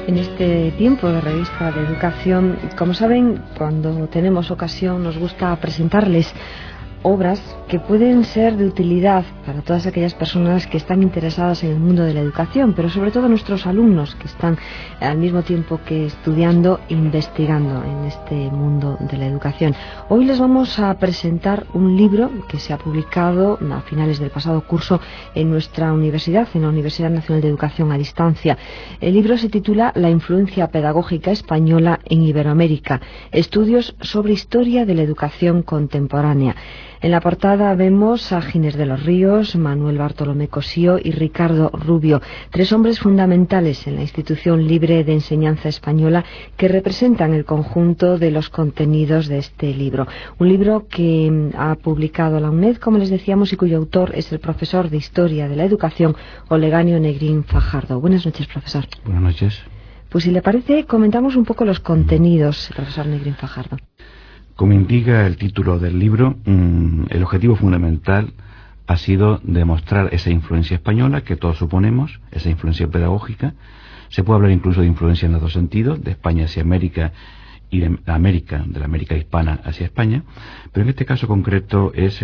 En este tiempo de revista de educación, como saben, cuando tenemos ocasión nos gusta presentarles obras que pueden ser de utilidad para todas aquellas personas que están interesadas en el mundo de la educación, pero sobre todo nuestros alumnos que están al mismo tiempo que estudiando, investigando en este mundo de la educación. Hoy les vamos a presentar un libro que se ha publicado a finales del pasado curso en nuestra universidad, en la Universidad Nacional de Educación a Distancia. El libro se titula La influencia pedagógica española en Iberoamérica, estudios sobre historia de la educación contemporánea. En la portada vemos a Ginés de los Ríos, Manuel Bartolomé Cosío y Ricardo Rubio, tres hombres fundamentales en la institución libre de enseñanza española que representan el conjunto de los contenidos de este libro. Un libro que ha publicado la UNED, como les decíamos, y cuyo autor es el profesor de Historia de la Educación, Olegario Negrín Fajardo. Buenas noches, profesor. Buenas noches. Pues si le parece, comentamos un poco los contenidos, profesor Negrín Fajardo. Como indica el título del libro, el objetivo fundamental ha sido demostrar esa influencia española que todos suponemos, esa influencia pedagógica. Se puede hablar incluso de influencia en los dos sentidos, de España hacia América y de la América hispana hacia España, pero en este caso concreto es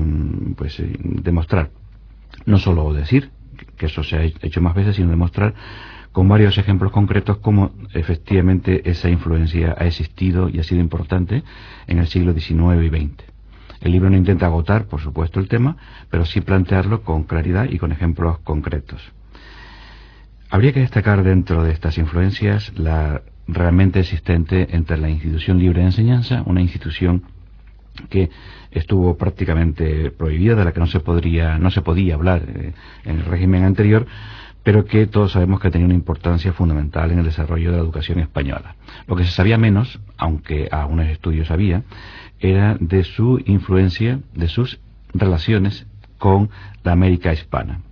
demostrar, no solo decir, que eso se ha hecho más veces, sino demostrar con varios ejemplos concretos cómo efectivamente esa influencia ha existido y ha sido importante en el siglo XIX y XX. El libro no intenta agotar, por supuesto, el tema, pero sí plantearlo con claridad y con ejemplos concretos. Habría que destacar dentro de estas influencias la realmente existente entre la institución libre de enseñanza, una institución que estuvo prácticamente prohibida, de la que no se podía hablar en el régimen anterior, pero que todos sabemos que tenía una importancia fundamental en el desarrollo de la educación española. Lo que se sabía menos, aunque algunos estudios había, era de su influencia, de sus relaciones con la América hispana.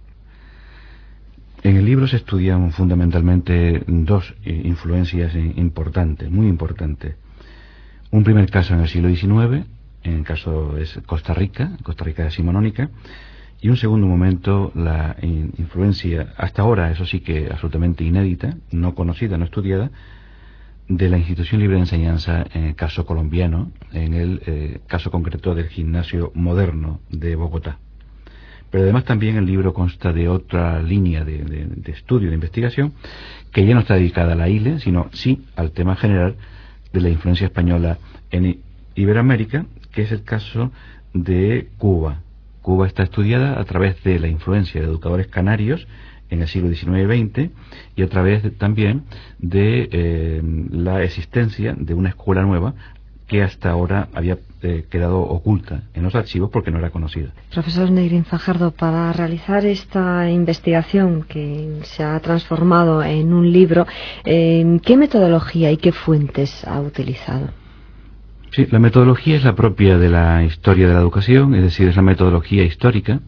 En el libro se estudian fundamentalmente dos influencias importantes, muy importantes. Un primer caso en el siglo XIX, en el caso es Costa Rica decimonónica, y un segundo momento, la influencia, hasta ahora, eso sí que absolutamente inédita, no conocida, no estudiada, de la institución libre de enseñanza en el caso colombiano, en el caso concreto del Gimnasio Moderno de Bogotá. Pero además también el libro consta de otra línea de estudio, de investigación, que ya no está dedicada a la ILE, sino sí al tema general de la influencia española en Iberoamérica, que es el caso de Cuba. Cuba está estudiada a través de la influencia de educadores canarios en el siglo XIX y XX y a través también de la existencia de una escuela nueva que hasta ahora había quedado oculta en los archivos porque no era conocida. Profesor Negrín Fajardo, para realizar esta investigación que se ha transformado en un libro, ¿qué metodología y qué fuentes ha utilizado? Sí, la metodología es la propia de la historia de la educación, es decir, es la metodología histórica,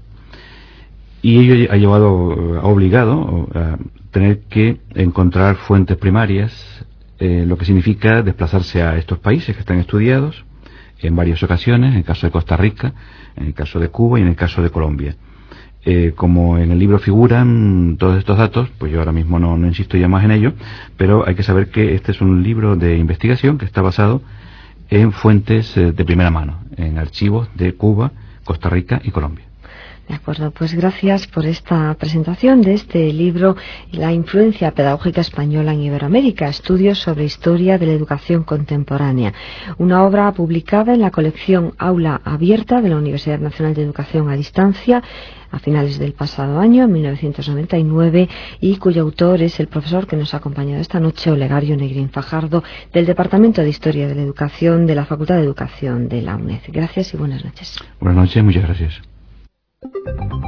y ello ha obligado a tener que encontrar fuentes primarias, lo que significa desplazarse a estos países que están estudiados en varias ocasiones, en el caso de Costa Rica, en el caso de Cuba y en el caso de Colombia. Como en el libro figuran todos estos datos, pues yo ahora mismo no insisto ya más en ello, pero hay que saber que este es un libro de investigación que está basado en fuentes de primera mano, en archivos de Cuba, Costa Rica y Colombia. De acuerdo, pues gracias por esta presentación de este libro, La influencia pedagógica española en Iberoamérica, estudios sobre historia de la educación contemporánea. Una obra publicada en la colección Aula Abierta de la Universidad Nacional de Educación a Distancia a finales del pasado año, en 1999, y cuyo autor es el profesor que nos ha acompañado esta noche, Olegario Negrín Fajardo, del Departamento de Historia de la Educación de la Facultad de Educación de la UNED. Gracias y buenas noches. Buenas noches, muchas gracias.